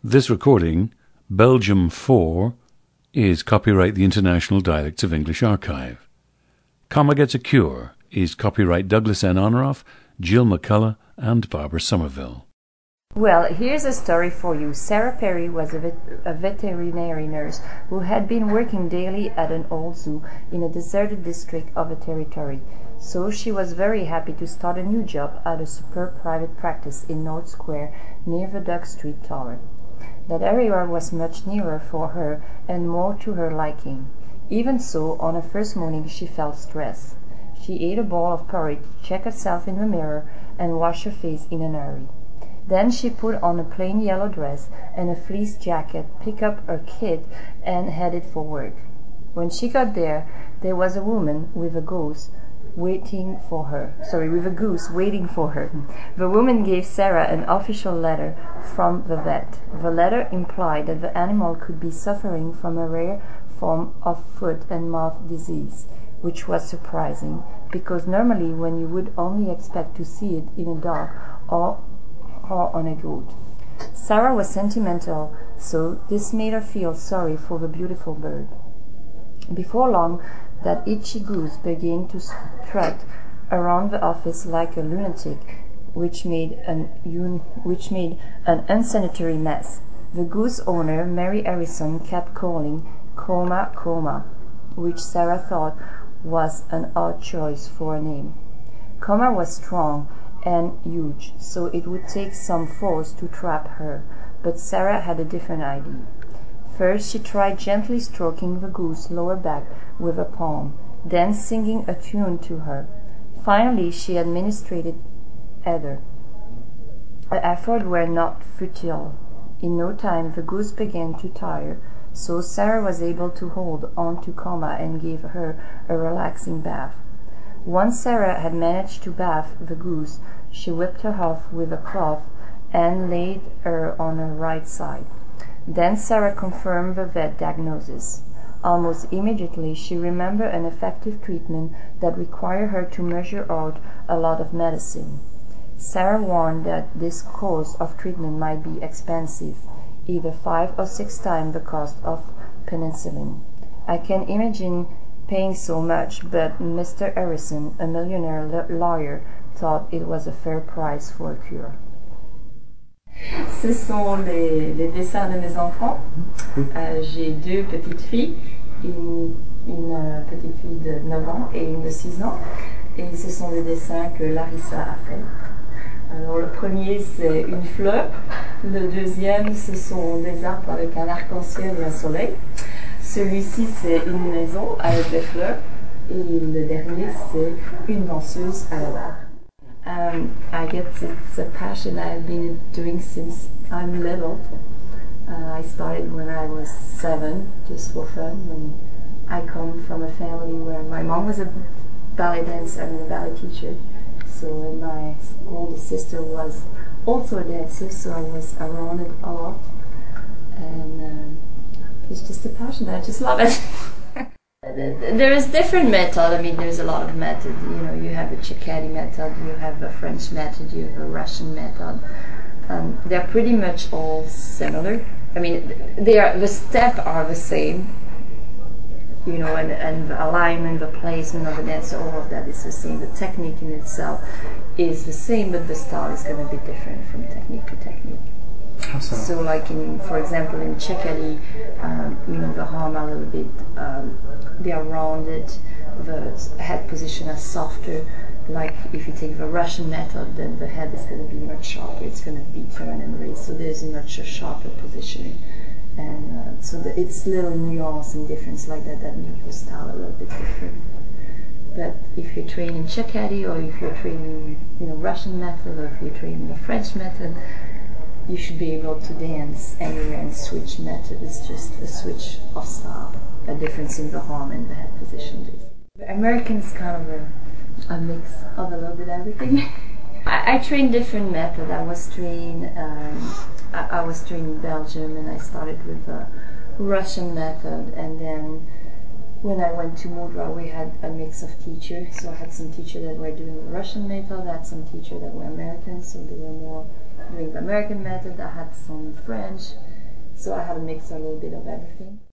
This recording, Belgium 4, is copyright the International Dialects of English Archive. Comma Gets a Cure is copyright Douglas N. Honoraff, Jill McCullough, and Barbara Somerville. Well, here's a story for you. Sarah Perry was a veterinary nurse who had been working daily at an old zoo in a deserted district of the territory. So she was very happy to start a new job at a superb private practice in North Square near the Duck Street Tower. That area was much nearer for her and more to her liking. Even so, on her first morning she felt stressed. She ate a bowl of porridge, checked herself in the mirror, and washed her face in a hurry. Then she put on a plain yellow dress and a fleece jacket, picked up her kit, and headed for work. When she got there was a woman with a goose waiting for her. The woman gave Sarah an official letter from the vet. The letter implied that the animal could be suffering from a rare form of foot and mouth disease, which was surprising, because normally when you would only expect to see it in a dog or on a goat. Sarah was sentimental, so this made her feel sorry for the beautiful bird. Before long, that itchy goose began to strut around the office like a lunatic, which made an unsanitary mess. The goose owner, Mary Harrison, kept calling Coma, Coma, which Sarah thought was an odd choice for a name. Coma was strong and huge, so it would take some force to trap her, but Sarah had a different idea. First she tried gently stroking the goose's lower back with a palm, then singing a tune to her. Finally she administered ether. Her efforts were not futile. In no time the goose began to tire, so Sarah was able to hold on to Coma and gave her a relaxing bath. Once Sarah had managed to bath the goose, she whipped her off with a cloth and laid her on her right side. Then Sarah confirmed the vet diagnosis. Almost immediately she remembered an effective treatment that required her to measure out a lot of medicine. Sarah warned that this course of treatment might be expensive, either 5 or 6 times the cost of penicillin. I can imagine paying so much, but Mr. Harrison, a millionaire lawyer, thought it was a fair price for a cure. Ce sont les dessins de mes enfants. J'ai 2 petites filles, une petite fille de 9 ans et une de 6 ans. Et ce sont des dessins que Larissa a fait. Alors le premier c'est une fleur, le deuxième ce sont des arbres avec un arc-en-ciel et un soleil. Celui-ci c'est une maison avec des fleurs et le dernier c'est une danseuse à la barre. I guess it's a passion I've been doing since I'm little. I started when I was 7, just for fun. And I come from a family where my mom was a ballet dancer and a ballet teacher. So my older sister was also a dancer, so I was around it a lot. And it's just a passion. I just love it. There is different method. I mean, there's a lot of method. You know, you have the Cecchetti method, you have the French method, you have the Russian method. They're pretty much all similar. I mean, the steps are the same. You know, and the alignment, the placement of the dancer, all of that is the same. The technique in itself is the same, but the style is going to be different from technique to technique. How so? So, like for example, in Cecchetti, you know, the arm are a little bit, they are rounded, the head position is softer. Like if you take the Russian method, then the head is going to be much sharper, it's going to be turned and raised, so there's a much sharper positioning. And so it's little nuance and difference like that make the style a little bit different. But if you're training Cecchetti, or if you're training, you know, Russian method, or if you're training the French method, you should be able to dance anywhere and switch method. It's just a switch of style, a difference in the arm and the head position. The American's kind of a mix of a little bit everything. I trained different methods. I was trained in Belgium, and I started with the Russian method, and then when I went to Mudra we had a mix of teachers. So I had some teachers that were doing the Russian method, I had some teachers that were American, so they were more doing the American method. I had some French, So I have mixed a little bit of everything.